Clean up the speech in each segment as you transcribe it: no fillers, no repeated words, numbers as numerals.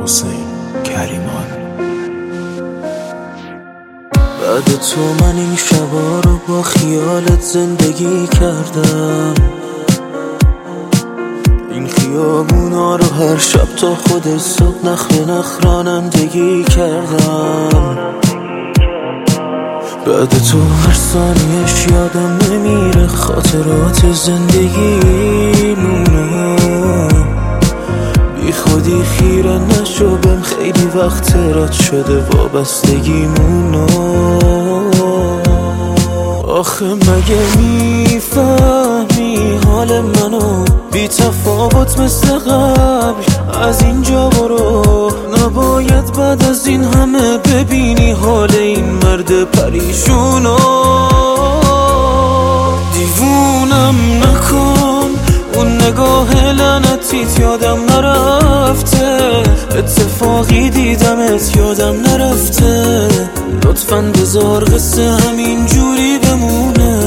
حسین کریمان. بعد تو من این شبا رو با خیالت زندگی کردم، این خیابونا رو هر شب تا خود صبح نخل نخ رانندگی کردم. بعد تو هر ثانیش یادم نمیره خاطرات زندگیمونو، بی خودی خیره نشو بهم، خیلی وقت رد شده وابستگیمونو. آخه مگه میفهمی حال منو؟ بی تفاوت مثل قبل از اینجا برو، نباید بعد از این همه ببینی حال این مرد پریشونو. دیوونم نکن، اون نگاه لعنتیت یادم نرفته، اتفاقی دیدمت یادم نرفته. لطفاً بذار قصه همین جوری بمونه،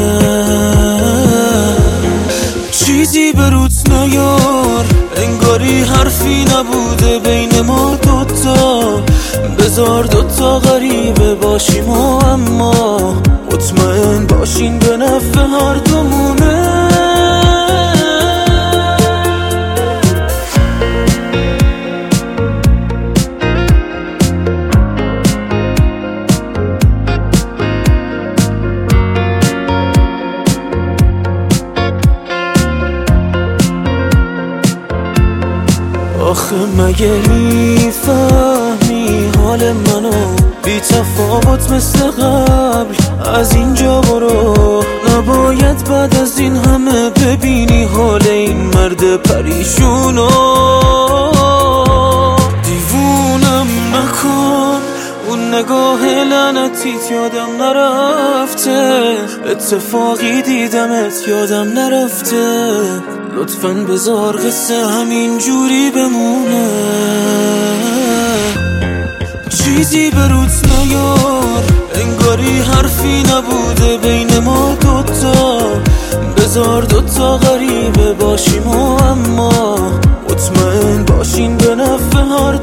چیزی به روت نیار، انگاری حرفی نبوده بین ما دوتا. بذار دوتا غریبه باشیم و اما مطمئن باشین به نفع هر دومونه. آخه مگه میفهمی حال منو؟ بی تفاوت مثل قبل از اینجا برو، نباید بعد از این همه ببینی حال این مرد پریشونو. دیوونم نکن، اون نگاه لعنتیت یادم نرفته، اتفاقی دیدمت یادم نرفته. لطفاً بذار قصه همین جوری بمونه، چیزی به روت نیار، انگاری حرفی نبوده بین ما دوتا. بذار دوتا غریبه باشیم و اما مطمئن باشین به نفع هر